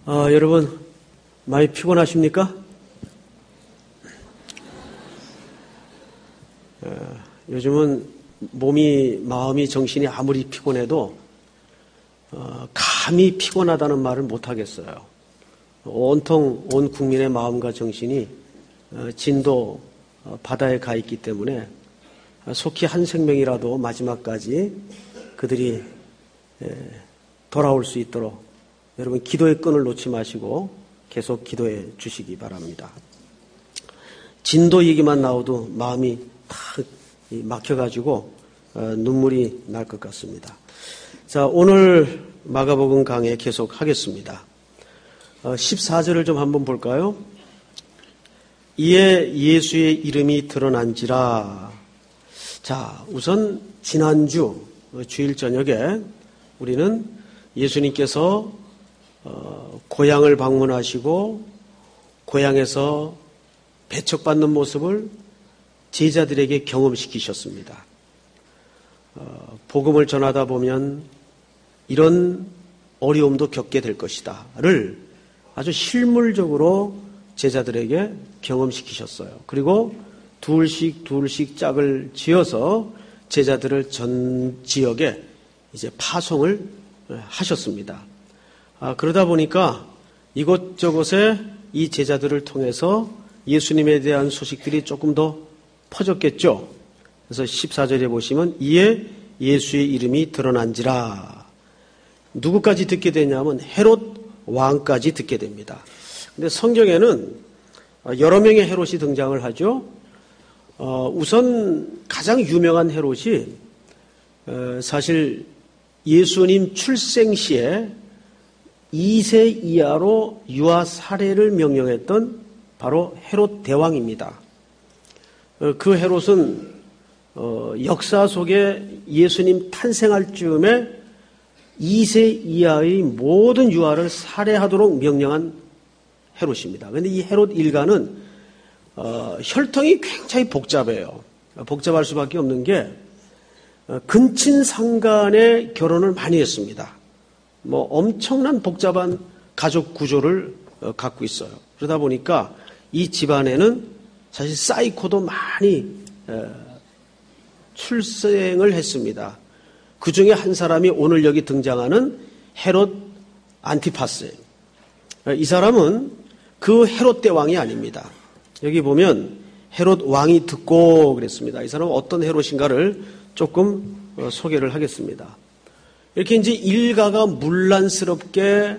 여러분 많이 피곤하십니까? 요즘은 몸이, 마음이, 정신이 아무리 피곤해도 감히 피곤하다는 말을 못하겠어요. 온통 온 국민의 마음과 정신이 진도 바다에 가 있기 때문에 속히 한 생명이라도 마지막까지 그들이 돌아올 수 있도록 여러분 기도의 끈을 놓지 마시고 계속 기도해 주시기 바랍니다. 진도 얘기만 나와도 마음이 탁 막혀가지고 눈물이 날 것 같습니다. 자, 오늘 마가복음 강해 계속 하겠습니다. 14절을 좀 한번 볼까요? 이에 예수의 이름이 드러난지라. 자, 우선 지난주 주일 저녁에 우리는 예수님께서 고향을 방문하시고 고향에서 배척받는 모습을 제자들에게 경험시키셨습니다. 복음을 전하다 보면 이런 어려움도 겪게 될 것이다를 아주 실물적으로 제자들에게 경험시키셨어요. 그리고 둘씩 짝을 지어서 제자들을 전 지역에 이제 파송을 하셨습니다. 그러다 보니까 이곳저곳에 이 제자들을 통해서 예수님에 대한 소식들이 조금 더 퍼졌겠죠. 그래서 14절에 보시면 이에 예수의 이름이 드러난지라. 누구까지 듣게 되냐면 헤롯 왕까지 듣게 됩니다. 근데 성경에는 여러 명의 헤롯이 등장을 하죠. 우선 가장 유명한 헤롯이 사실 예수님 출생 시에 2세 이하로 유아 살해를 명령했던 바로 헤롯 대왕입니다. 그 헤롯은 역사 속에 예수님 탄생할 즈음에 2세 이하의 모든 유아를 살해하도록 명령한 헤롯입니다. 그런데 이 헤롯 일가는 혈통이 굉장히 복잡해요. 복잡할 수밖에 없는 게 근친상간의 결혼을 많이 했습니다. 엄청난 복잡한 가족 구조를 갖고 있어요. 그러다 보니까 이 집안에는 사실 사이코도 많이 출생을 했습니다. 그 중에 한 사람이 오늘 여기 등장하는 헤롯 안티파스예요. 이 사람은 그 헤롯 대왕이 아닙니다. 여기 보면 헤롯 왕이 듣고 그랬습니다. 이 사람은 어떤 헤롯인가를 조금 소개를 하겠습니다. 이렇게 이제 일가가 문란스럽게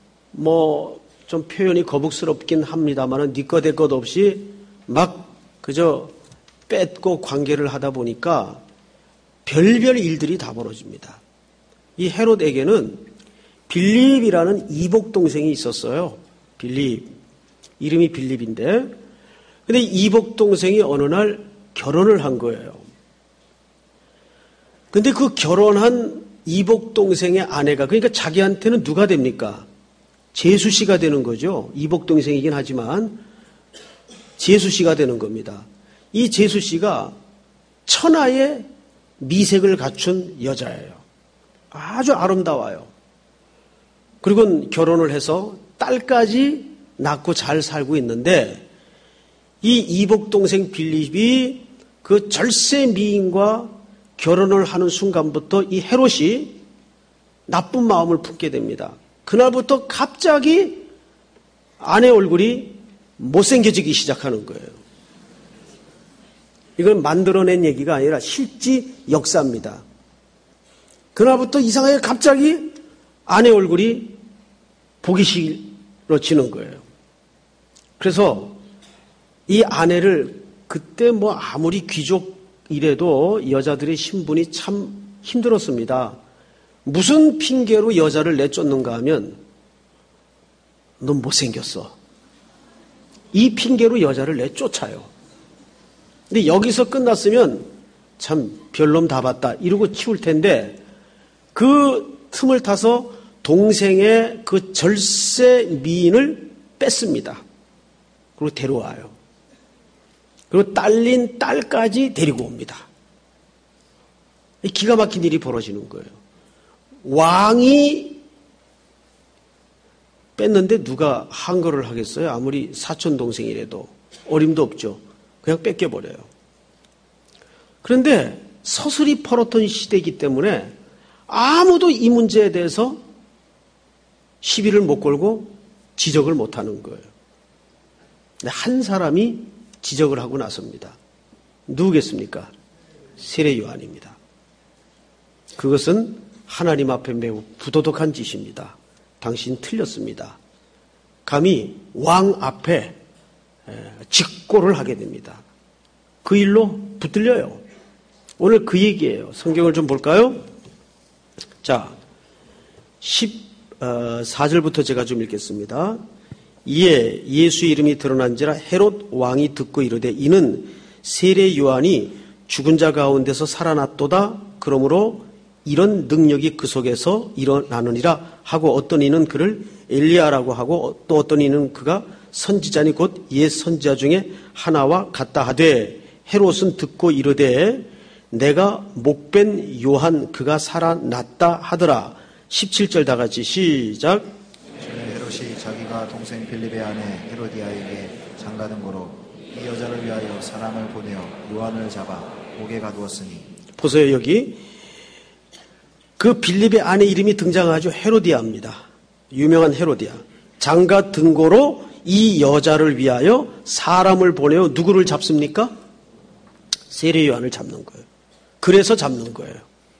좀 표현이 거북스럽긴 합니다만은 니꺼 대 것 없이 막 그저 뺏고 관계를 하다 보니까 별별 일들이 다 벌어집니다. 이 헤롯에게는 빌립이라는 이복 동생이 있었어요. 빌립. 이름이 빌립인데 근데 이복 동생이 어느 날 결혼을 한 거예요. 근데 그 결혼한 이복 동생의 아내가 그러니까 자기한테는 누가 됩니까? 제수 씨가 되는 거죠. 이복 동생이긴 하지만 제수 씨가 되는 겁니다. 이 제수 씨가 천하의 미색을 갖춘 여자예요. 아주 아름다워요. 그리고 결혼을 해서 딸까지 낳고 잘 살고 있는데 이 이복 동생 빌립이 그 절세 미인과 결혼을 하는 순간부터 이 헤롯이 나쁜 마음을 품게 됩니다. 그날부터 갑자기 아내 얼굴이 못생겨지기 시작하는 거예요. 이건 만들어낸 얘기가 아니라 실제 역사입니다. 그날부터 이상하게 갑자기 아내 얼굴이 보기 싫어지는 거예요. 그래서 이 아내를 그때 아무리 귀족이라도 여자들의 신분이 참 힘들었습니다. 무슨 핑계로 여자를 내쫓는가 하면 넌 못생겼어. 이 핑계로 여자를 내쫓아요. 근데 여기서 끝났으면 참 별놈 다 봤다 이러고 치울 텐데 그 틈을 타서 동생의 그 절세 미인을 뺐습니다. 그리고 데려와요. 그리고 딸린 딸까지 데리고 옵니다. 기가 막힌 일이 벌어지는 거예요. 왕이 뺐는데 누가 항거를 하겠어요? 아무리 사촌 동생이라도 어림도 없죠. 그냥 뺏겨버려요. 그런데 서슬이 펄었던 시대이기 때문에 아무도 이 문제에 대해서 시비를 못 걸고 지적을 못 하는 거예요. 근데 한 사람이 지적을 하고 나섭니다. 누구겠습니까? 세례 요한입니다. 그것은 하나님 앞에 매우 부도덕한 짓입니다. 당신 틀렸습니다. 감히 왕 앞에 직고를 하게 됩니다. 그 일로 붙들려요. 오늘 그 얘기예요. 성경을 좀 볼까요? 자, 14절부터 제가 좀 읽겠습니다. 이에 예수의 이름이 드러난지라 헤롯 왕이 듣고 이르되 이는 세례 요한이 죽은 자 가운데서 살아났도다. 그러므로 이런 능력이 그 속에서 일어나느니라 하고 어떤 이는 그를 엘리야라고 하고 또 어떤 이는 그가 선지자니 곧 옛 선지자 중에 하나와 같다 하되 헤롯은 듣고 이르되 내가 목벤 요한 그가 살아났다 하더라. 17절 다 같이 시작. 헤롯이 자기가 동생 빌립의 아내 헤로디아에게 장가든 거로 이 여자를 위하여 사람을 보내어 요한을 잡아 옥에 가두었으니. 보세요. 여기 그 빌립의 아내 이름이 등장하죠. 헤로디아입니다. 유명한 헤로디아. 장가 등고로 이 여자를 위하여 사람을 보내어 누구를 잡습니까? 세례 요한을 잡는 거예요. 그래서 잡는 거예요.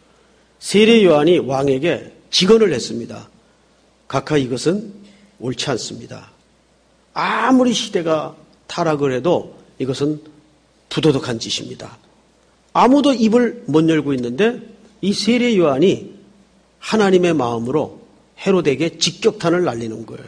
세례 요한이 왕에게 직언을 했습니다. 각하 이것은 옳지 않습니다. 아무리 시대가 타락을 해도 이것은 부도덕한 짓입니다. 아무도 입을 못 열고 있는데 이 세례 요한이 하나님의 마음으로 헤롯에게 직격탄을 날리는 거예요.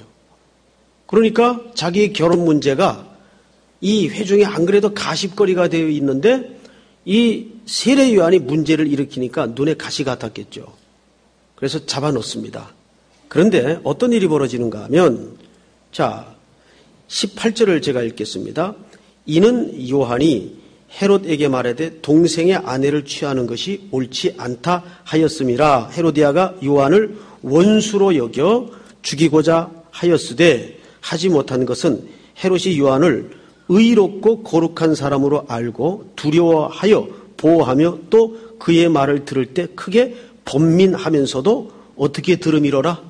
그러니까 자기의 결혼 문제가 이 회중에 안 그래도 가십거리가 되어 있는데 이 세례 요한이 문제를 일으키니까 눈에 가시 같았겠죠. 그래서 잡아놓습니다. 그런데 어떤 일이 벌어지는가 하면 자 18절을 제가 읽겠습니다. 이는 요한이 헤롯에게 말하되 동생의 아내를 취하는 것이 옳지 않다 하였음이라. 헤로디아가 요한을 원수로 여겨 죽이고자 하였으되 하지 못한 것은 헤롯이 요한을 의롭고 거룩한 사람으로 알고 두려워하여 보호하며 또 그의 말을 들을 때 크게 번민하면서도 어떻게 들음이러라?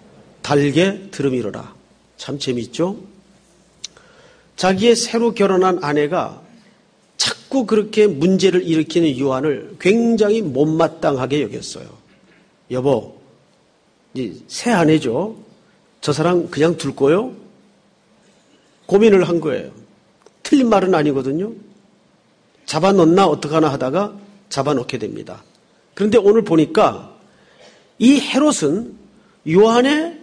달게 들음이러라. 참 재미있죠? 자기의 새로 결혼한 아내가 자꾸 그렇게 문제를 일으키는 요한을 굉장히 못마땅하게 여겼어요. 여보, 새 아내죠? 저 사람 그냥 둘 거요? 고민을 한 거예요. 틀린 말은 아니거든요. 잡아놓나 어떡하나 하다가 잡아놓게 됩니다. 그런데 오늘 보니까 이 헤롯은 요한의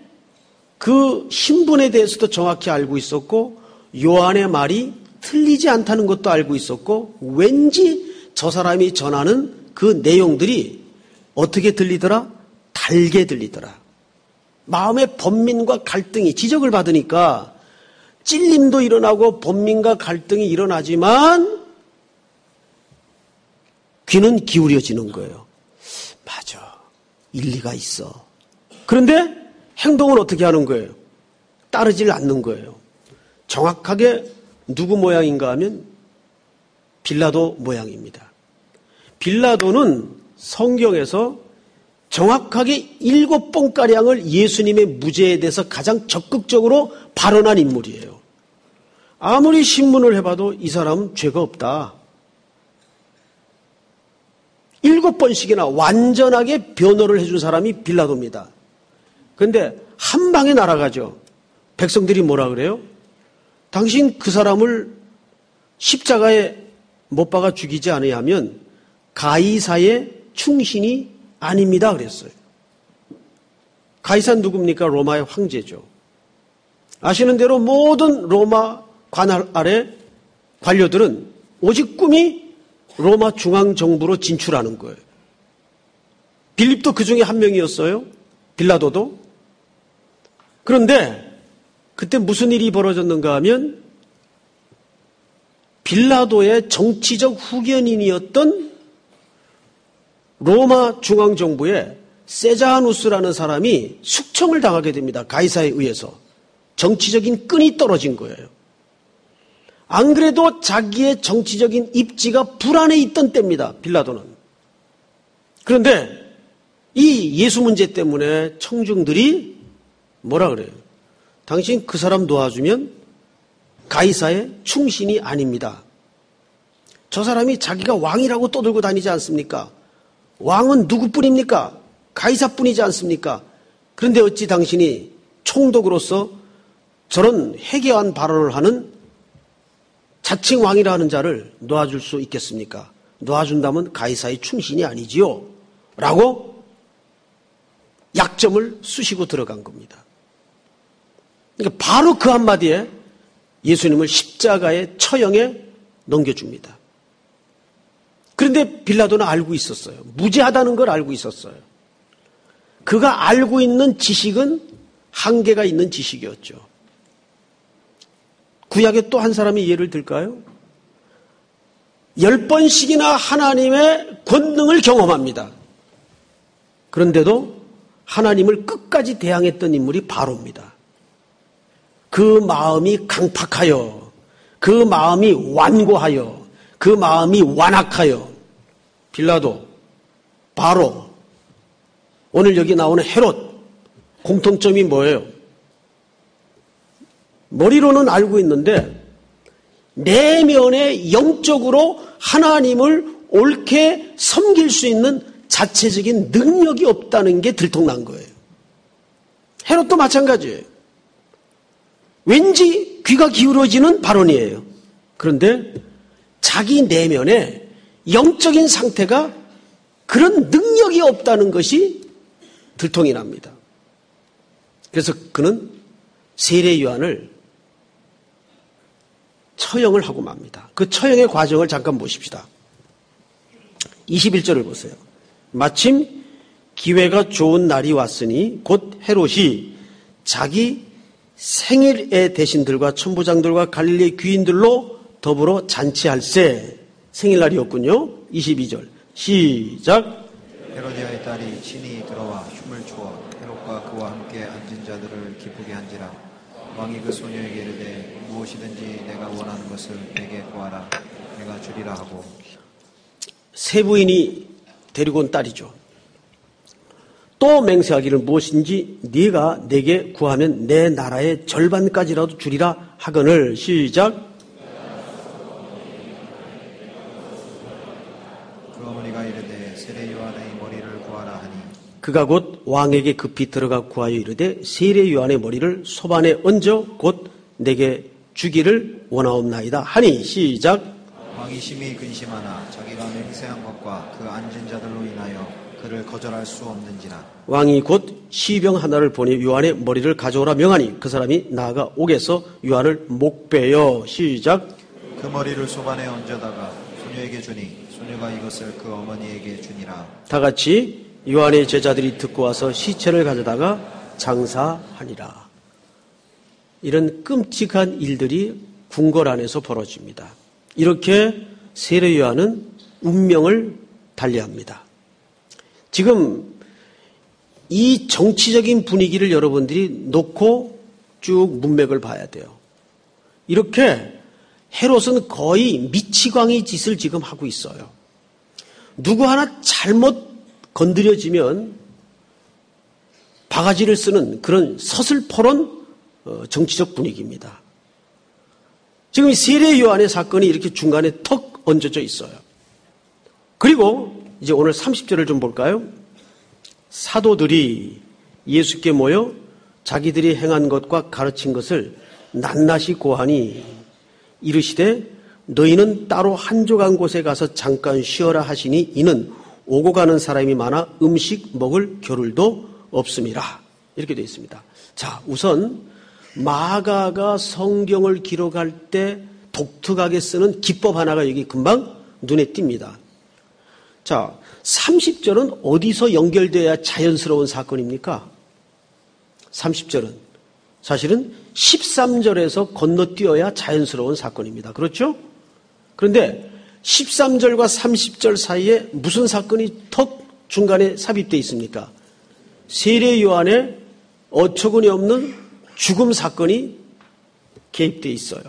그 신분에 대해서도 정확히 알고 있었고 요한의 말이 틀리지 않다는 것도 알고 있었고 왠지 저 사람이 전하는 그 내용들이 어떻게 들리더라? 달게 들리더라. 마음의 번민과 갈등이 지적을 받으니까 찔림도 일어나고 번민과 갈등이 일어나지만 귀는 기울여지는 거예요. 맞아. 일리가 있어. 그런데 행동은 어떻게 하는 거예요? 따르질 않는 거예요. 정확하게 누구 모양인가 하면 빌라도 모양입니다. 빌라도는 성경에서 정확하게 7번가량을 예수님의 무죄에 대해서 가장 적극적으로 발언한 인물이에요. 아무리 신문을 해봐도 이 사람은 죄가 없다. 7번씩이나 완전하게 변호를 해준 사람이 빌라도입니다. 그런데 한 방에 날아가죠. 백성들이 뭐라 그래요? 당신 그 사람을 십자가에 못 박아 죽이지 않으면 가이사의 충신이 아닙니다 그랬어요. 가이사는 누굽니까? 로마의 황제죠. 아시는 대로 모든 로마 관할 아래 관료들은 오직 꿈이 로마 중앙정부로 진출하는 거예요. 빌립도 그 중에 한 명이었어요. 빌라도도. 그런데 그때 무슨 일이 벌어졌는가 하면 빌라도의 정치적 후견인이었던 로마 중앙정부의 세자누스라는 사람이 숙청을 당하게 됩니다. 가이사에 의해서. 정치적인 끈이 떨어진 거예요. 안 그래도 자기의 정치적인 입지가 불안해 있던 때입니다. 빌라도는. 그런데 이 예수 문제 때문에 청중들이 뭐라 그래요? 당신 그 사람 놓아주면 가이사의 충신이 아닙니다. 저 사람이 자기가 왕이라고 떠들고 다니지 않습니까? 왕은 누구뿐입니까? 가이사뿐이지 않습니까? 그런데 어찌 당신이 총독으로서 저런 해괴한 발언을 하는 자칭 왕이라 하는 자를 놓아줄 수 있겠습니까? 놓아준다면 가이사의 충신이 아니지요. 라고 약점을 쑤시고 들어간 겁니다. 그러니까 바로 그 한마디에 예수님을 십자가의 처형에 넘겨줍니다. 그런데 빌라도는 알고 있었어요. 무죄하다는 걸 알고 있었어요. 그가 알고 있는 지식은 한계가 있는 지식이었죠. 구약에 또 한 사람이 예를 들까요? 10번씩이나 하나님의 권능을 경험합니다. 그런데도 하나님을 끝까지 대항했던 인물이 바로입니다. 그 마음이 강팍하여, 그 마음이 완고하여, 그 마음이 완악하여, 빌라도, 바로, 오늘 여기 나오는 헤롯, 공통점이 뭐예요? 머리로는 알고 있는데 내면에 영적으로 하나님을 옳게 섬길 수 있는 자체적인 능력이 없다는 게 들통난 거예요. 헤롯도 마찬가지예요. 왠지 귀가 기울어지는 발언이에요. 그런데 자기 내면에 영적인 상태가 그런 능력이 없다는 것이 들통이 납니다. 그래서 그는 세례 요한을 처형을 하고 맙니다. 그 처형의 과정을 잠깐 보십시다. 21절을 보세요. 마침 기회가 좋은 날이 왔으니 곧 헤롯이 자기 생일의 대신들과 천부장들과 갈릴리 귀인들로 더불어 잔치할세. 생일날이었군요. 22절 시작. 헤로디아의 딸이 친히 들어와 춤을 추어 헤롯과 그와 함께 앉은 자들을 기쁘게 한지라. 왕이 그 소녀에게 이르되 무엇이든지 내가 원하는 것을 내게 구하라. 내가 주리라 하고. 세 부인이 데리고 온 딸이죠. 또 맹세하기를 무엇인지 네가 내게 구하면 내 나라의 절반까지라도 주리라 하거늘. 시작. 그 어머니가 이르되 세례 요한의 머리를 구하라 하니 그가 곧 왕에게 급히 들어가 구하여 이르되 세례 요한의 머리를 소반에 얹어 곧 내게 주기를 원하옵나이다 하니. 시작. 왕이 심히 근심하나 자기가 맹세한 것과 그 앉은 자들로 인하여 그를 거절할 수 없는지라. 왕이 곧 시병 하나를 보내 요한의 머리를 가져오라 명하니 그 사람이 나아가 옥에서 요한을 목베어. 시작. 그 머리를 소반에 얹어다가 소녀에게 주니 소녀가 이것을 그 어머니에게 주니라. 다 같이 요한의 제자들이 듣고 와서 시체를 가져다가 장사하니라. 이런 끔찍한 일들이 궁궐 안에서 벌어집니다. 이렇게 세례 요한은 운명을 달리합니다. 지금 이 정치적인 분위기를 여러분들이 놓고 쭉 문맥을 봐야 돼요. 이렇게 헤롯은 거의 미치광이 짓을 지금 하고 있어요. 누구 하나 잘못 건드려지면 바가지를 쓰는 그런 서슬퍼런 정치적 분위기입니다. 지금 세례 요한의 사건이 이렇게 중간에 턱 얹어져 있어요. 그리고 이제 오늘 30절을 좀 볼까요? 사도들이 예수께 모여 자기들이 행한 것과 가르친 것을 낱낱이 고하니 이르시되 너희는 따로 한적한 곳에 가서 잠깐 쉬어라 하시니 이는 오고 가는 사람이 많아 음식 먹을 겨를도 없음이라. 이렇게 되어 있습니다. 자, 우선 마가가 성경을 기록할 때 독특하게 쓰는 기법 하나가 여기 금방 눈에 띕니다. 자, 30절은 어디서 연결돼야 자연스러운 사건입니까? 30절은 사실은 13절에서 건너뛰어야 자연스러운 사건입니다. 그렇죠? 그런데 13절과 30절 사이에 무슨 사건이 턱 중간에 삽입되어 있습니까? 세례 요한의 어처구니 없는 죽음 사건이 개입되어 있어요.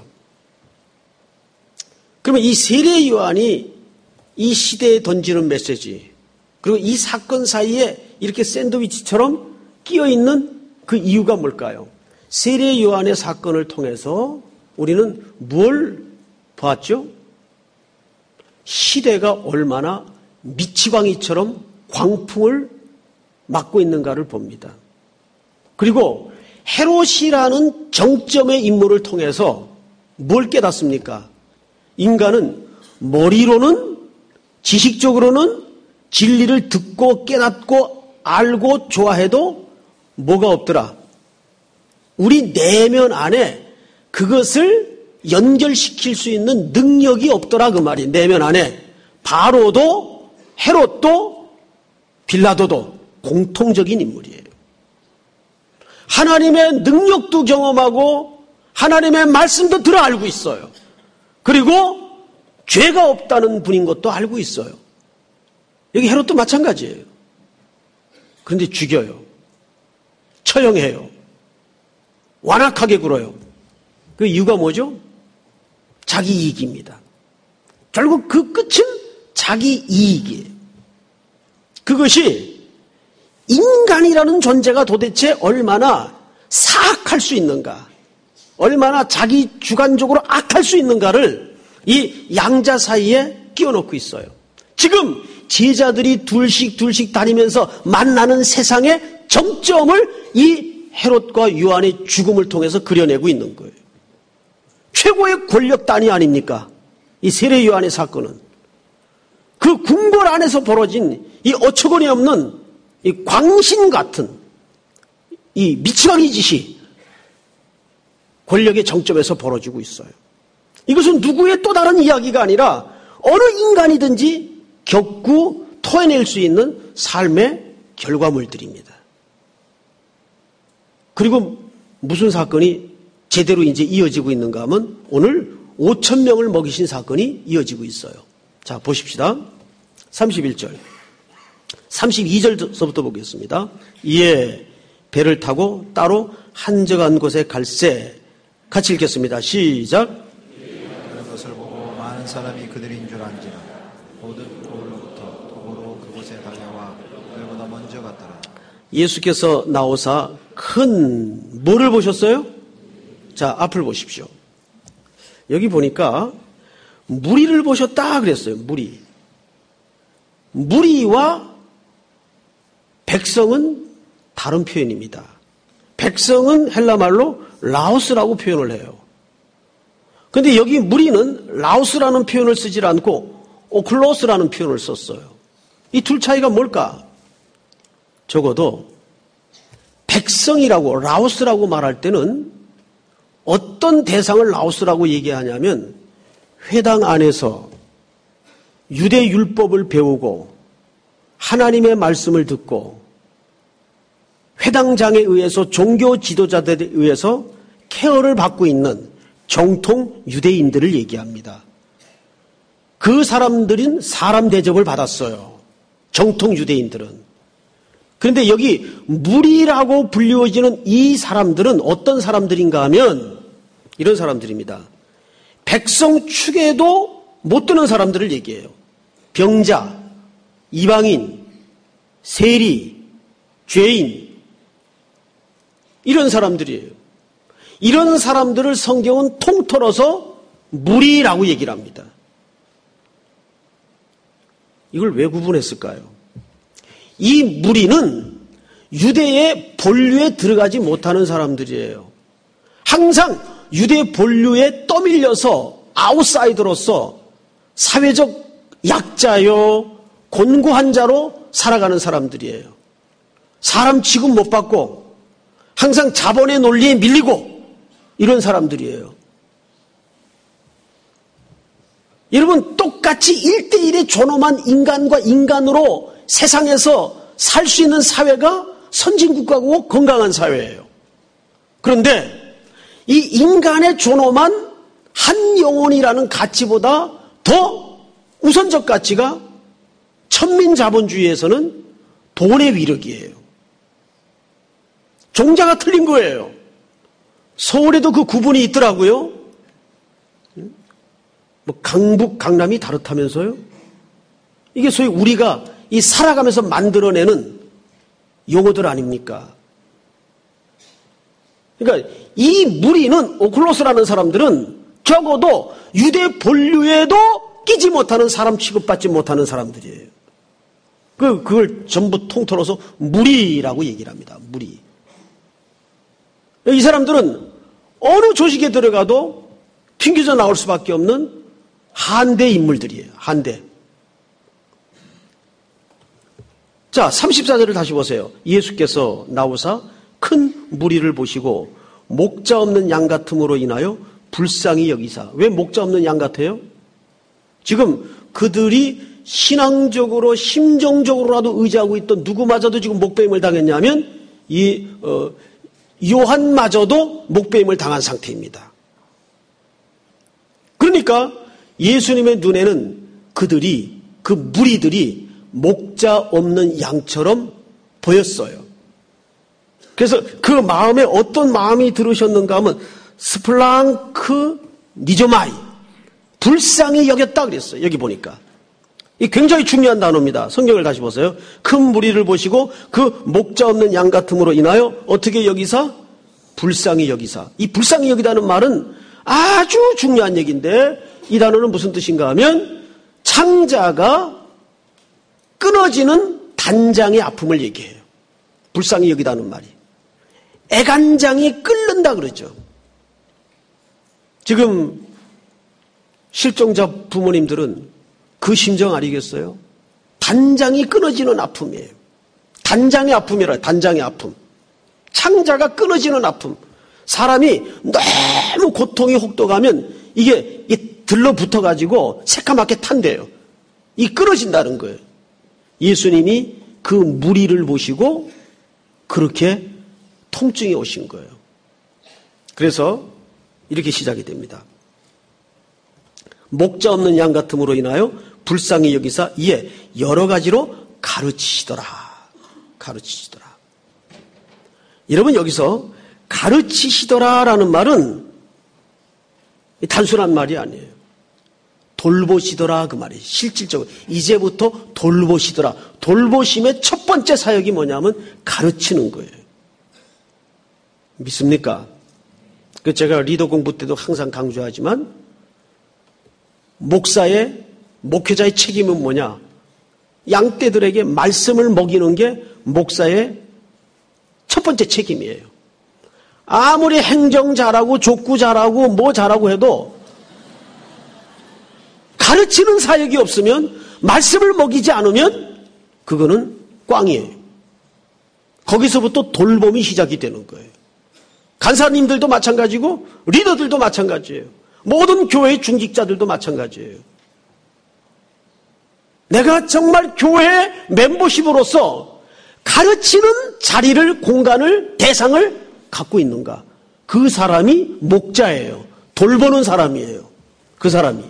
그러면 이 세례 요한이 이 시대에 던지는 메시지, 그리고 이 사건 사이에 이렇게 샌드위치처럼 끼어 있는 그 이유가 뭘까요? 세례 요한의 사건을 통해서 우리는 뭘 봤죠? 시대가 얼마나 미치광이처럼 광풍을 맞고 있는가를 봅니다. 그리고 헤롯이라는 정점의 인물을 통해서 뭘 깨닫습니까? 인간은 머리로는, 지식적으로는 진리를 듣고 깨닫고 알고 좋아해도 뭐가 없더라? 우리 내면 안에 그것을 연결시킬 수 있는 능력이 없더라 그 말이. 내면 안에 바로도 헤롯도 빌라도도 공통적인 인물이에요. 하나님의 능력도 경험하고 하나님의 말씀도 들어 알고 있어요. 그리고 죄가 없다는 분인 것도 알고 있어요. 여기 헤롯도 마찬가지예요. 그런데 죽여요. 처형해요. 완악하게 굴어요. 그 이유가 뭐죠? 자기 이익입니다. 결국 그 끝은 자기 이익이에요. 그것이 인간이라는 존재가 도대체 얼마나 사악할 수 있는가, 얼마나 자기 주관적으로 악할 수 있는가를 이 양자 사이에 끼워놓고 있어요. 지금 제자들이 둘씩 다니면서 만나는 세상의 정점을 이 헤롯과 요한의 죽음을 통해서 그려내고 있는 거예요. 최고의 권력단위 아닙니까? 이 세례 요한의 사건은. 그 궁궐 안에서 벌어진 이 어처구니 없는 이 광신 같은 이 미치광이 짓이 권력의 정점에서 벌어지고 있어요. 이것은 누구의 또 다른 이야기가 아니라 어느 인간이든지 겪고 토해낼 수 있는 삶의 결과물들입니다. 그리고 무슨 사건이 제대로 이제 이어지고 있는가 하면 오늘 5,000명을 먹이신 사건이 이어지고 있어요. 자, 보십시다. 31절. 32절부터 보겠습니다. 이에 배를 타고 따로 한적한 곳에 갈새. 같이 읽겠습니다. 시작. 그런 것을 보고 많은 사람이 그들인 줄 안지라 모든 고을로부터 도보로 그곳에 달려와 그들보다 먼저 갔더라. 예수께서 나오사 큰 뭐를 보셨어요? 자, 앞을 보십시오. 여기 보니까 무리를 보셨다 그랬어요. 무리. 무리와 백성은 다른 표현입니다. 백성은 헬라말로 라오스라고 표현을 해요. 그런데 여기 무리는 라오스라는 표현을 쓰지 않고 오클로스라는 표현을 썼어요. 이 둘 차이가 뭘까? 적어도 백성이라고 라오스라고 말할 때는 어떤 대상을 라오스라고 얘기하냐면 회당 안에서 유대 율법을 배우고 하나님의 말씀을 듣고 회당장에 의해서 종교 지도자들에 의해서 케어를 받고 있는 정통 유대인들을 얘기합니다. 그 사람들은 사람 대접을 받았어요. 정통 유대인들은. 그런데 여기 무리라고 불리워지는 이 사람들은 어떤 사람들인가 하면 이런 사람들입니다. 백성 축에도 못 드는 사람들을 얘기해요. 병자, 이방인, 세리, 죄인, 이런 사람들이에요. 이런 사람들을 성경은 통틀어서 무리라고 얘기를 합니다. 이걸 왜 구분했을까요? 이 무리는 유대의 본류에 들어가지 못하는 사람들이에요. 항상 유대 본류에 떠밀려서 아웃사이더로서 사회적 약자요, 곤고한 자로 살아가는 사람들이에요. 사람 취급 못 받고 항상 자본의 논리에 밀리고 이런 사람들이에요. 여러분, 똑같이 1대1의 존엄한 인간과 인간으로 세상에서 살 수 있는 사회가 선진국가고 건강한 사회예요. 그런데 이 인간의 존엄한 한 영혼이라는 가치보다 더 우선적 가치가 천민자본주의에서는 돈의 위력이에요. 종자가 틀린 거예요. 서울에도 그 구분이 있더라고요. 뭐 강북, 강남이 다르다면서요? 이게 소위 우리가 이 살아가면서 만들어내는 용어들 아닙니까? 그러니까 이 무리는, 오클로스라는 사람들은 적어도 유대 본류에도 끼지 못하는 사람 취급받지 못하는 사람들이에요. 그걸 전부 통틀어서 무리라고 얘기를 합니다. 무리. 이 사람들은 어느 조직에 들어가도 튕겨져 나올 수밖에 없는 한대 인물들이에요. 한대. 자, 34절을 다시 보세요. 예수께서 나오사 큰 무리를 보시고 목자 없는 양 같음으로 인하여 불쌍히 여기사. 왜 목자 없는 양 같아요? 지금 그들이 신앙적으로 심정적으로라도 의지하고 있던 누구마저도 지금 목배임을 당했냐면 요한마저도 목배임을 당한 상태입니다. 그러니까 예수님의 눈에는 그들이, 그 무리들이 목자 없는 양처럼 보였어요. 그래서 그 마음에 어떤 마음이 들으셨는가 하면 스플랑크 니조마이, 불쌍히 여겼다 그랬어요. 여기 보니까. 이 굉장히 중요한 단어입니다. 성경을 다시 보세요. 큰 무리를 보시고 그 목자 없는 양 같음으로 인하여 어떻게 여기사? 불쌍히 여기사. 이 불쌍히 여기다는 말은 아주 중요한 얘기인데 이 단어는 무슨 뜻인가 하면 창자가 끊어지는 단장의 아픔을 얘기해요. 불쌍히 여기다는 말이. 애간장이 끓는다 그러죠. 지금 실종자 부모님들은 그 심정 아니겠어요? 단장이 끊어지는 아픔이에요. 단장의 아픔이라, 단장의 아픔. 창자가 끊어지는 아픔. 사람이 너무 고통이 혹독하면 이게 들러붙어가지고 새까맣게 탄대요. 이 끊어진다는 거예요. 예수님이 그 무리를 보시고 그렇게 통증이 오신 거예요. 그래서 이렇게 시작이 됩니다. 목자 없는 양 같음으로 인하여 불쌍히 여기사 이에 여러 가지로 가르치시더라. 가르치시더라. 여러분 여기서 가르치시더라라는 말은 단순한 말이 아니에요. 돌보시더라 그 말이에요. 실질적으로 이제부터 돌보시더라. 돌보심의 첫 번째 사역이 뭐냐면 가르치는 거예요. 믿습니까? 제가 리더 공부 때도 항상 강조하지만 목회자의 책임은 뭐냐? 양떼들에게 말씀을 먹이는 게 목사의 첫 번째 책임이에요. 아무리 행정 잘하고 족구 잘하고 뭐 잘하고 해도 가르치는 사역이 없으면 말씀을 먹이지 않으면 그거는 꽝이에요. 거기서부터 돌봄이 시작이 되는 거예요. 간사님들도 마찬가지고 리더들도 마찬가지예요. 모든 교회의 중직자들도 마찬가지예요. 내가 정말 교회 멤버십으로서 가르치는 자리를, 공간을, 대상을 갖고 있는가? 그 사람이 목자예요. 돌보는 사람이에요. 그 사람이.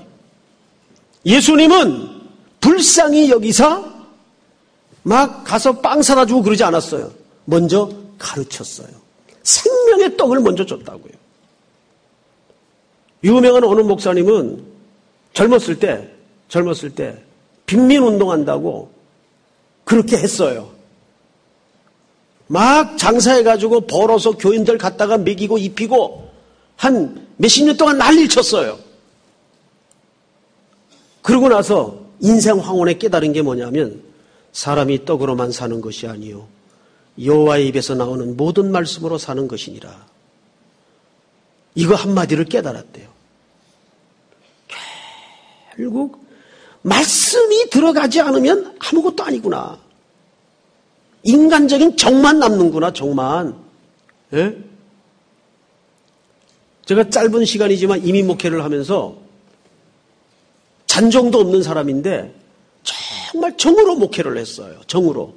예수님은 불쌍히 여기사 막 가서 빵 사다 주고 그러지 않았어요. 먼저 가르쳤어요. 생명의 떡을 먼저 줬다고요. 유명한 어느 목사님은 젊었을 때 빈민 운동한다고 그렇게 했어요. 막 장사해가지고 벌어서 교인들 갖다가 먹이고 입히고 한 몇십 년 동안 난리를 쳤어요. 그러고 나서 인생 황혼에 깨달은 게 뭐냐면 사람이 떡으로만 사는 것이 아니요 여호와의 입에서 나오는 모든 말씀으로 사는 것이니라. 이거 한마디를 깨달았대요. 결국 말씀이 들어가지 않으면 아무것도 아니구나. 인간적인 정만 남는구나. 정만. 예? 제가 짧은 시간이지만 이민 목회를 하면서 잔정도 없는 사람인데 정말 정으로 목회를 했어요. 정으로.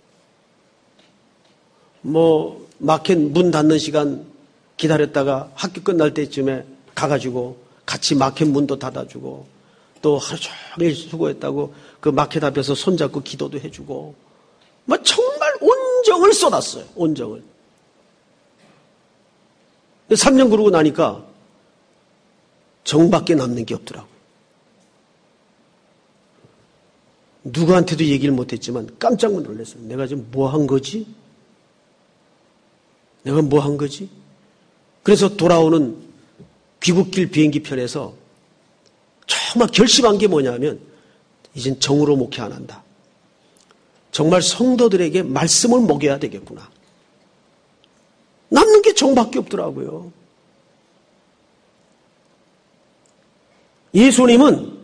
뭐 마켓 문 닫는 시간 기다렸다가 학교 끝날 때쯤에 가가지고 같이 마켓 문도 닫아주고 또 하루 종일 수고했다고 그 마켓 앞에서 손잡고 기도도 해주고 뭐 정말 온정을 쏟았어요. 온정을. 3년 그러고 나니까 정밖에 남는 게 없더라고요. 누구한테도 얘기를 못했지만 깜짝 놀랐어요. 내가 지금 뭐 한 거지? 내가 뭐 한 거지? 그래서 돌아오는 귀국길 비행기 편에서 정말 결심한 게 뭐냐면 이젠 정으로 목회 안 한다. 정말 성도들에게 말씀을 먹여야 되겠구나. 남는 게 정밖에 없더라고요. 예수님은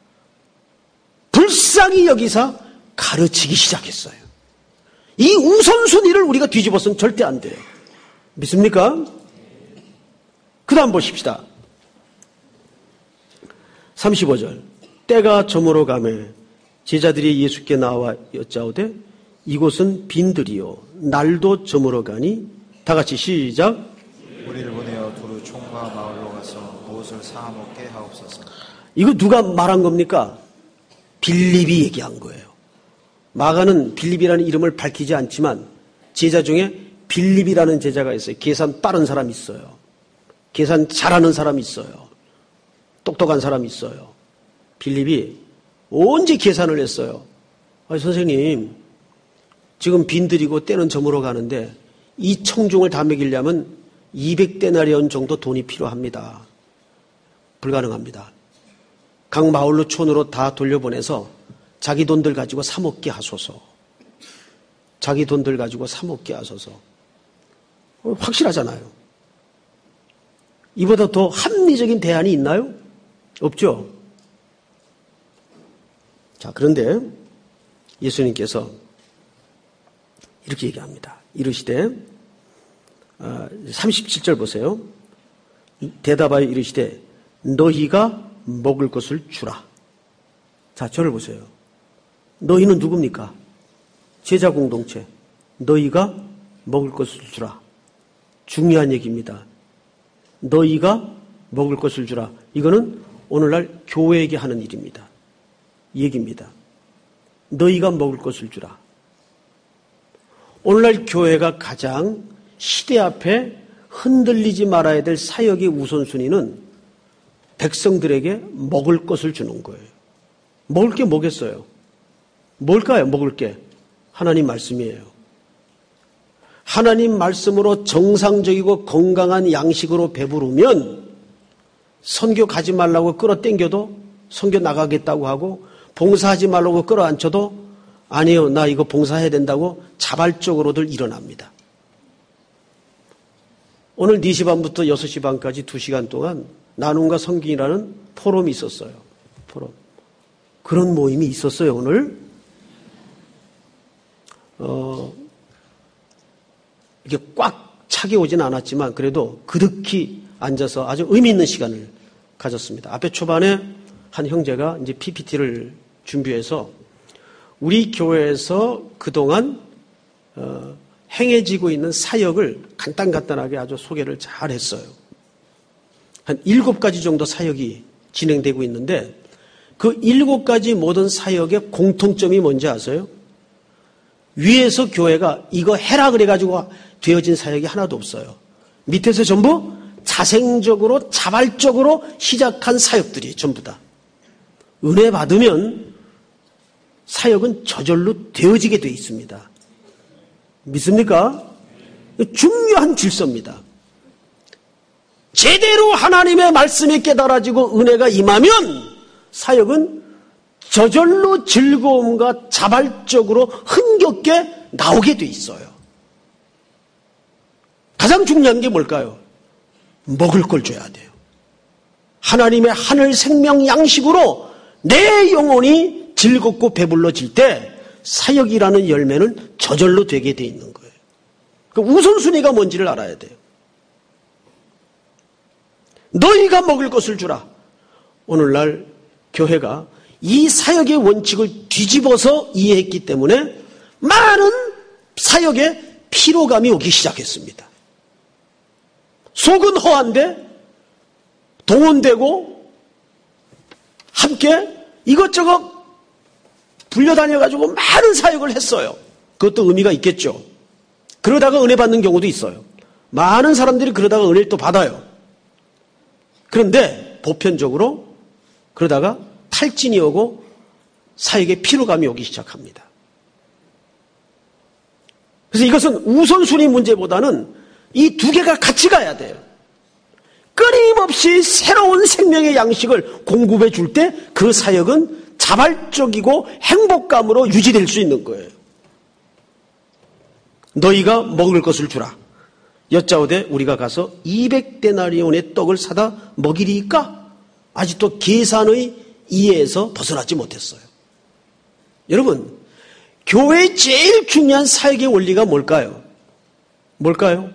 불쌍히 여기사 가르치기 시작했어요. 이 우선순위를 우리가 뒤집어서는 절대 안 돼요. 믿습니까? 그 다음 보십시다. 35절. 때가 저물어 가매 제자들이 예수께 나와 여짜오되 이곳은 빈들이요 날도 저물어 가니 다 같이 시작. 우리를 보내어 두루 총과 마을로 가서 무엇을 사 먹게 하옵소서. 이거 누가 말한 겁니까? 빌립이 얘기한 거예요. 마가는 빌립이라는 이름을 밝히지 않지만 제자 중에 빌립이라는 제자가 있어요. 계산 빠른 사람이 있어요. 계산 잘하는 사람이 있어요. 똑똑한 사람이 있어요. 빌립이 언제 계산을 했어요. 아니, 선생님 지금 빈들이고 때는 저물어 가는데 이 청중을 다 먹이려면 200데나리온 정도 돈이 필요합니다. 불가능합니다. 각 마을로 촌으로 다 돌려보내서 자기 돈들 가지고 사 먹게 하소서. 자기 돈들 가지고 사 먹게 하소서. 확실하잖아요. 이보다 더 합리적인 대안이 있나요? 없죠. 자, 그런데 예수님께서 이렇게 얘기합니다. 이르시되 37절 보세요. 대답하여 이르시되 너희가 먹을 것을 주라. 자, 저를 보세요. 너희는 누굽니까? 제자 공동체. 너희가 먹을 것을 주라. 중요한 얘기입니다. 너희가 먹을 것을 주라. 이거는 오늘날 교회에게 하는 일입니다. 얘기입니다. 너희가 먹을 것을 주라. 오늘날 교회가 가장 시대 앞에 흔들리지 말아야 될 사역의 우선순위는 백성들에게 먹을 것을 주는 거예요. 먹을 게 뭐겠어요? 뭘까요? 먹을 게 하나님 말씀이에요. 하나님 말씀으로 정상적이고 건강한 양식으로 배부르면 선교 가지 말라고 끌어당겨도 선교 나가겠다고 하고 봉사하지 말라고 끌어안혀도 아니요, 나 이거 봉사해야 된다고 자발적으로들 일어납니다. 오늘 4시 반부터 6시 반까지 2시간 동안 나눔과 성경이라는 포럼이 있었어요. 포럼. 그런 모임이 있었어요, 오늘. 이렇게 꽉 차게 오진 않았지만 그래도 그득히 앉아서 아주 의미 있는 시간을 가졌습니다. 앞에 초반에 한 형제가 이제 PPT를 준비해서 우리 교회에서 그동안 행해지고 있는 사역을 간단하게 아주 소개를 잘 했어요. 한 7가지 정도 사역이 진행되고 있는데 그 7가지 모든 사역의 공통점이 뭔지 아세요? 위에서 교회가 이거 해라 그래가지고 되어진 사역이 하나도 없어요. 밑에서 전부 자생적으로 자발적으로 시작한 사역들이 전부 다. 은혜 받으면 사역은 저절로 되어지게 되어 있습니다. 믿습니까? 중요한 질서입니다. 제대로 하나님의 말씀이 깨달아지고 은혜가 임하면 사역은 저절로 즐거움과 자발적으로 흥겹게 나오게 돼 있어요. 가장 중요한 게 뭘까요? 먹을 걸 줘야 돼요. 하나님의 하늘 생명 양식으로 내 영혼이 즐겁고 배불러질 때 사역이라는 열매는 저절로 되게 돼 있는 거예요. 그 우선순위가 뭔지를 알아야 돼요. 너희가 먹을 것을 주라. 오늘날 교회가 이 사역의 원칙을 뒤집어서 이해했기 때문에 많은 사역에 피로감이 오기 시작했습니다. 속은 허한데 동원되고 함께 이것저것 불려다녀가지고 많은 사역을 했어요. 그것도 의미가 있겠죠. 그러다가 은혜 받는 경우도 있어요. 많은 사람들이 그러다가 은혜를 또 받아요. 그런데 보편적으로 그러다가 탈진이 오고 사역에 피로감이 오기 시작합니다. 그래서 이것은 우선순위 문제보다는 이 두 개가 같이 가야 돼요. 끊임없이 새로운 생명의 양식을 공급해 줄 때 그 사역은 자발적이고 행복감으로 유지될 수 있는 거예요. 너희가 먹을 것을 주라. 여짜오되 우리가 가서 200데나리온의 떡을 사다 먹이리까? 아직도 계산의 이해에서 벗어나지 못했어요. 여러분, 교회의 제일 중요한 사역의 원리가 뭘까요? 뭘까요?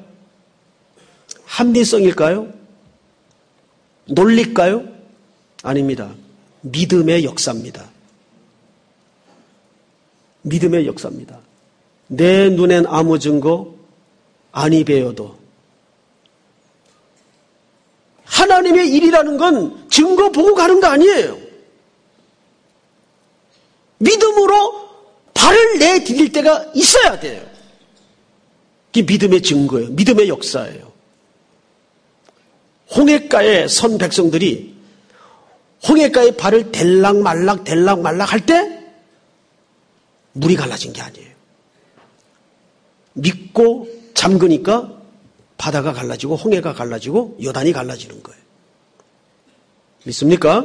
합리성일까요? 논리일까요? 아닙니다. 믿음의 역사입니다. 믿음의 역사입니다. 내 눈엔 아무 증거 아니 배어도 하나님의 일이라는 건 증거 보고 가는 거 아니에요. 믿음으로 발을 내디딜 때가 있어야 돼요. 그게 믿음의 증거예요. 믿음의 역사예요. 홍해가에 선 백성들이 홍해가에 발을 댈락말락 할 때 물이 갈라진 게 아니에요. 믿고 잠그니까 바다가 갈라지고 홍해가 갈라지고 요단이 갈라지는 거예요. 믿습니까?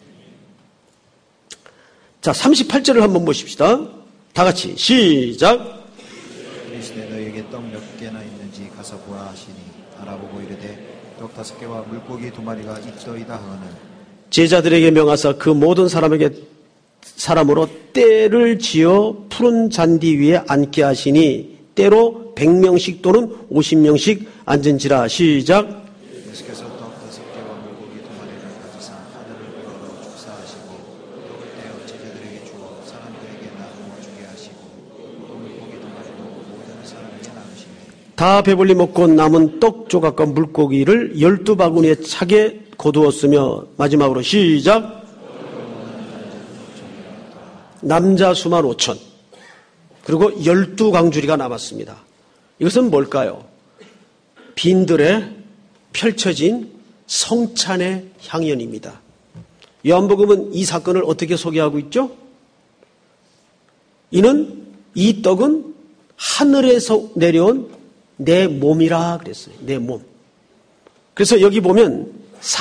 자, 38절을 한번 보십시다. 다 같이 시작. 이르시되 너희에게 떡 몇 개나 있는지 가서 보라 하시니 알아보고 이르되 떡 5개와 물고기 2마리가 있더이다 하거늘 제자들에게 명하사 그 모든 사람으로 때를 지어 푸른 잔디 위에 앉게 하시니 때로 100명씩 또는 50명씩 앉은지라. 시작. 예수께서 떡 5개와 물고기 2마리를 가지사 하늘을 우러러 축사하시고 떡을 떼어 제자들에게 주어 사람들에게 나누어 주게 하시고 또 물고기 2마리도 모든 사람에게 나누시니 다 배불리 먹고 남은 떡 조각과 물고기를 12바구니에 차게 거두었으며 마지막으로 시작. 남자 수만 5천 그리고 12강주리가 남았습니다. 이것은 뭘까요? 빈들에 펼쳐진 성찬의 향연입니다. 요한복음은 이 사건을 어떻게 소개하고 있죠? 이 떡은 하늘에서 내려온 내 몸이라 그랬어요. 내 몸. 그래서 여기 보면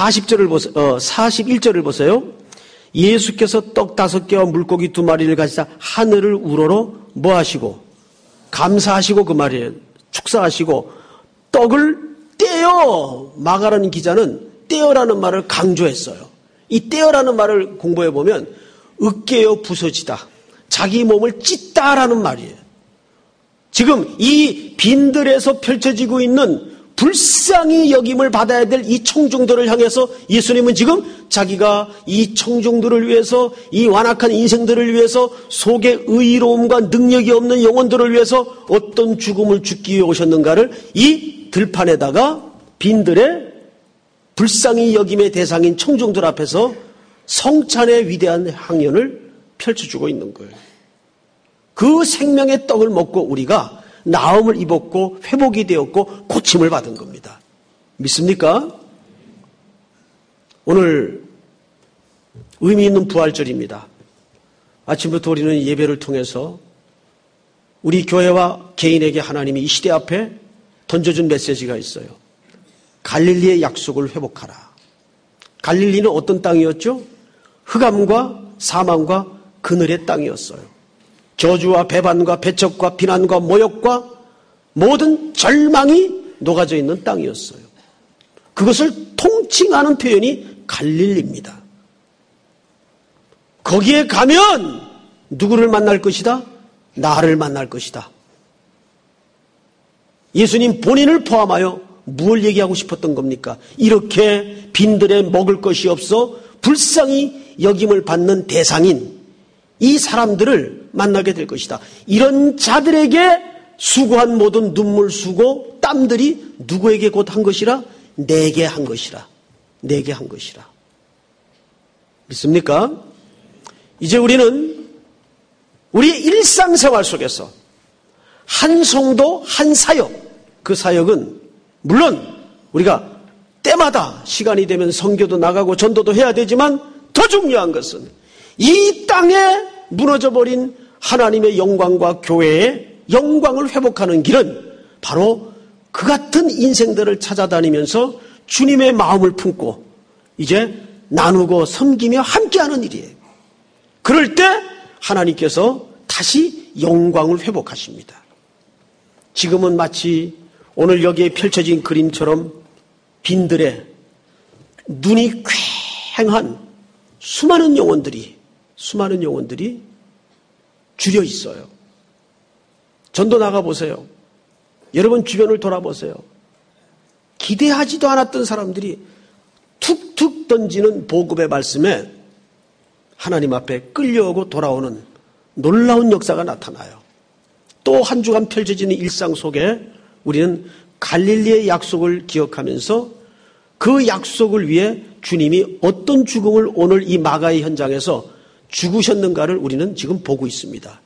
41절을 보세요. 예수께서 떡 5개와 물고기 2마리를 가지사 하늘을 우러러 뭐 하시고? 감사하시고 그 말이에요. 축사하시고 떡을 떼어. 마가라는 기자는 떼어라는 말을 강조했어요. 이 떼어라는 말을 공부해 보면 으깨어 부서지다. 자기 몸을 찢다라는 말이에요. 지금 이 빈들에서 펼쳐지고 있는 불쌍히 여김을 받아야 될 이 청중들을 향해서 예수님은 지금 자기가 이 청중들을 위해서 이 완악한 인생들을 위해서 속에 의로움과 능력이 없는 영혼들을 위해서 어떤 죽음을 죽기 위해 오셨는가를 이 들판에다가 빈들에 불쌍히 여김의 대상인 청중들 앞에서 성찬의 위대한 향연을 펼쳐주고 있는 거예요. 그 생명의 떡을 먹고 우리가 나음을 입었고 회복이 되었고 고침을 받은 겁니다. 믿습니까? 오늘 의미 있는 부활절입니다. 아침부터 우리는 예배를 통해서 우리 교회와 개인에게 하나님이 이 시대 앞에 던져준 메시지가 있어요. 갈릴리의 약속을 회복하라. 갈릴리는 어떤 땅이었죠? 흑암과 사망과 그늘의 땅이었어요. 저주와 배반과 배척과 비난과 모욕과 모든 절망이 녹아져 있는 땅이었어요. 그것을 통칭하는 표현이 갈릴리입니다. 거기에 가면 누구를 만날 것이다? 나를 만날 것이다. 예수님 본인을 포함하여 무엇을 얘기하고 싶었던 겁니까? 이렇게 빈들에 먹을 것이 없어 불쌍히 여김을 받는 대상인 이 사람들을 만나게 될 것이다. 이런 자들에게 수고한 모든 눈물, 수고, 땀들이 누구에게 곧 한 것이라? 내게 한 것이라. 내게 한 것이라. 믿습니까? 이제 우리는 우리의 일상생활 속에서 한 성도, 한 사역, 그 사역은 물론 우리가 때마다 시간이 되면 선교도 나가고 전도도 해야 되지만 더 중요한 것은 이 땅에 무너져버린 하나님의 영광과 교회의 영광을 회복하는 길은 바로 그 같은 인생들을 찾아다니면서 주님의 마음을 품고 이제 나누고 섬기며 함께하는 일이에요. 그럴 때 하나님께서 다시 영광을 회복하십니다. 지금은 마치 오늘 여기에 펼쳐진 그림처럼 빈들에 눈이 퀭한 수많은 영혼들이 줄여 있어요. 전도 나가보세요. 여러분 주변을 돌아보세요. 기대하지도 않았던 사람들이 툭툭 던지는 보급의 말씀에 하나님 앞에 끌려오고 돌아오는 놀라운 역사가 나타나요. 또 한 주간 펼쳐지는 일상 속에 우리는 갈릴리의 약속을 기억하면서 그 약속을 위해 주님이 어떤 죽음을 오늘 이 마가의 현장에서 죽으셨는가를 우리는 지금 보고 있습니다.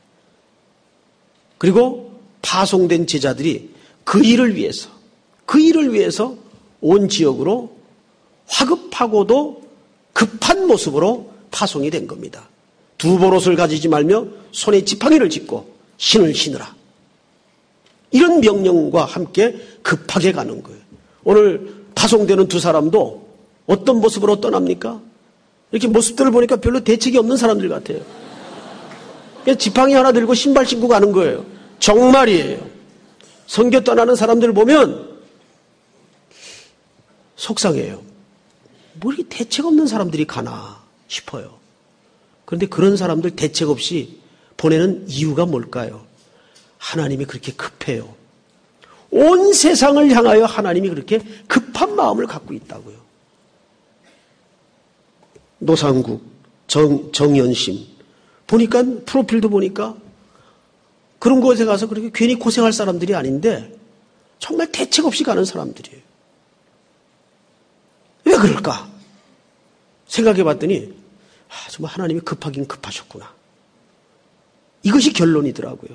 그리고 파송된 제자들이 그 일을 위해서 온 지역으로 화급하고도 급한 모습으로 파송이 된 겁니다. 두 보롯을 가지지 말며 손에 지팡이를 짚고 신을 신으라. 이런 명령과 함께 급하게 가는 거예요. 오늘 파송되는 두 사람도 어떤 모습으로 떠납니까? 이렇게 모습들을 보니까 별로 대책이 없는 사람들 같아요. 그냥 지팡이 하나 들고 신발 신고 가는 거예요. 정말이에요. 선교 떠나는 사람들을 보면 속상해요. 뭐 이렇게 대책 없는 사람들이 가나 싶어요. 그런데 그런 사람들 대책 없이 보내는 이유가 뭘까요? 하나님이 그렇게 급해요. 온 세상을 향하여 하나님이 그렇게 급한 마음을 갖고 있다고요. 노상국, 정연심 보니까 프로필도 보니까 그런 곳에 가서 그렇게 괜히 고생할 사람들이 아닌데 정말 대책 없이 가는 사람들이에요. 왜 그럴까? 생각해 봤더니 정말 하나님이 급하긴 급하셨구나. 이것이 결론이더라고요.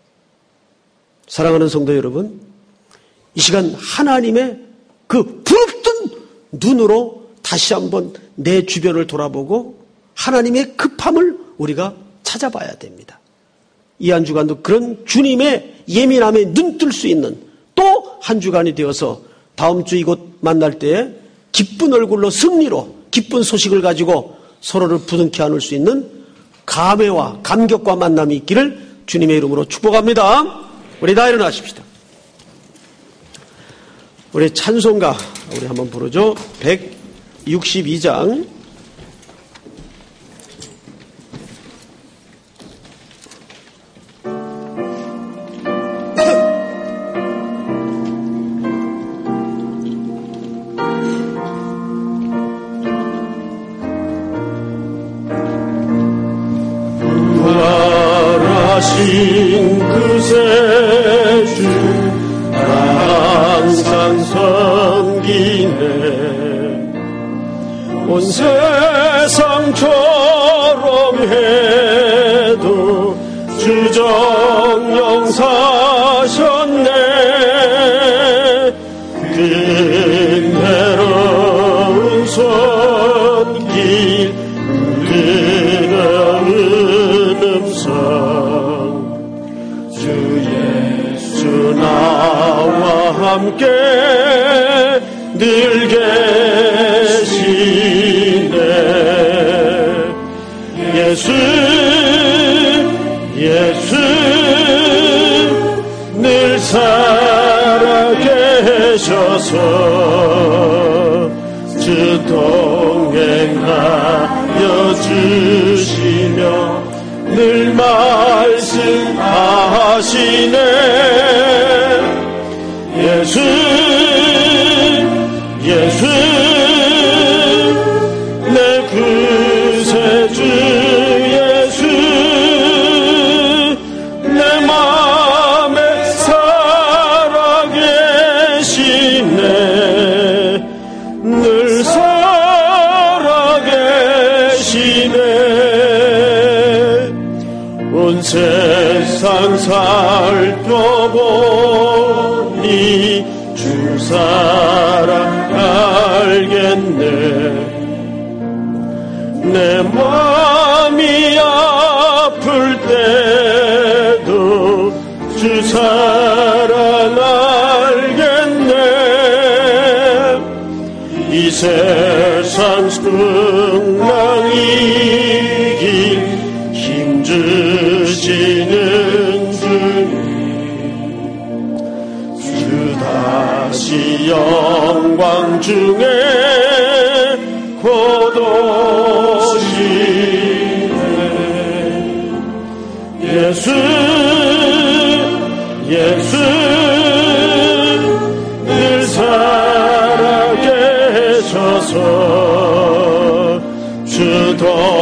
사랑하는 성도 여러분, 이 시간 하나님의 그 부릅뜬 눈으로 다시 한번 내 주변을 돌아보고 하나님의 급함을 우리가 찾아봐야 됩니다. 이 한 주간도 그런 주님의 예민함에 눈뜰 수 있는 또 한 주간이 되어서 다음 주 이곳 만날 때에 기쁜 얼굴로 승리로 기쁜 소식을 가지고 서로를 부둥켜 안을 수 있는 감회와 감격과 만남이 있기를 주님의 이름으로 축복합니다. 우리 다 일어나십시다. 우리 찬송가 우리 한번 부르죠. 162장 부활하신 그새 주 항상 섬기네. 온 세상처럼 해도 주 정령 사셨네. 은혜로운 손길 흐르는 음성 주 예수 나와 함께 늘 계시네. 예수 늘 살아계셔서 주 동행하여 주시며 늘 말씀하시네. 예수 내 구세주 예수 내 마음에 살아계시네. 늘 살아계시네. 온 세상 살펴보니 주 사랑 알겠네. 내 마음이 아플 때도 주 사랑 알겠네. 이 세상 풍랑 이길 힘주시는 주 다시 영광 중에 곧 오시네. 예수 늘 살아계셔서 주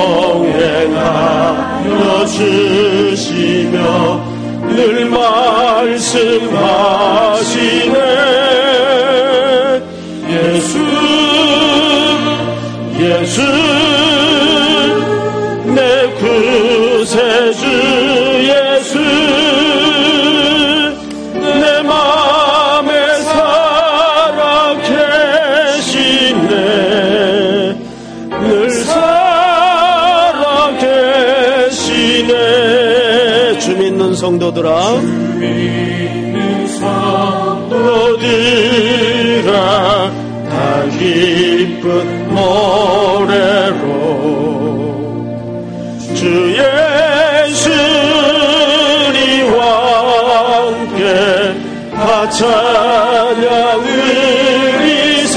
동행하여 주시며 늘 말씀하시네. 예수 내 구세주 예수 내 마음에 살아 계시네. 늘 살아 계시네. 주 믿는 성도들아, 다 기쁜 노래로 주 예수님과 함께 다 찬양을 이세.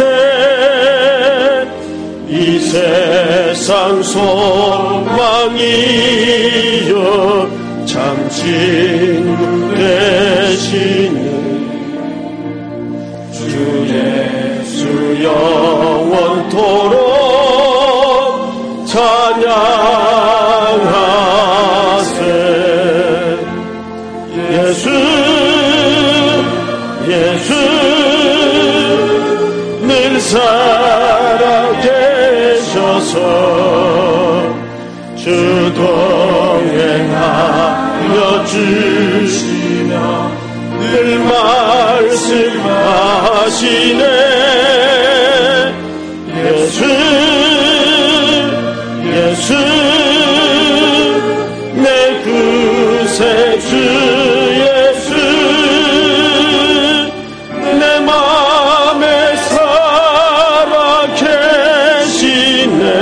이 세상 소망이여 참 친구 되시는 주 예수 영원토록 찬양하세. 예수 늘 살아계셔서 주 동행하여 주시며 늘 말씀하시네. 예수 내 구세주 예수 내 마음에 살아 계시네.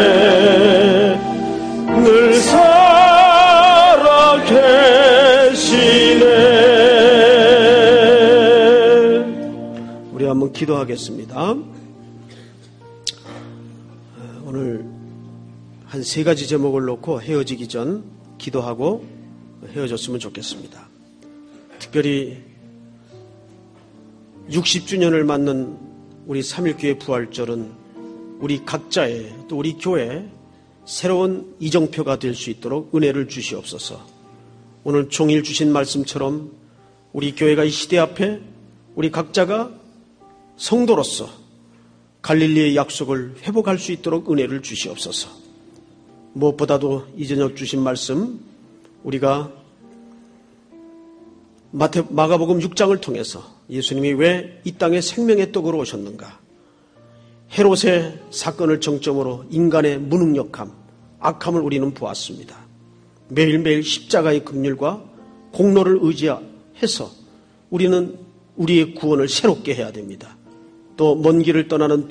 늘 살아 계시네. 우리 한번 기도하겠습니다. 오늘 한 3가지 제목을 놓고 헤어지기 전 기도하고 헤어졌으면 좋겠습니다. 특별히 60주년을 맞는 우리 3.1교회 부활절은 우리 각자의 또 우리 교회의 새로운 이정표가 될 수 있도록 은혜를 주시옵소서. 오늘 종일 주신 말씀처럼 우리 교회가 이 시대 앞에 우리 각자가 성도로서 갈릴리의 약속을 회복할 수 있도록 은혜를 주시옵소서. 무엇보다도 이 저녁 주신 말씀, 우리가 마가복음 6장을 통해서 예수님이 왜 이 땅에 생명의 떡으로 오셨는가, 헤롯의 사건을 정점으로 인간의 무능력함, 악함을 우리는 보았습니다. 매일매일 십자가의 긍휼과 공로를 의지해서 우리는 우리의 구원을 새롭게 해야 됩니다. 또 먼 길을 떠나는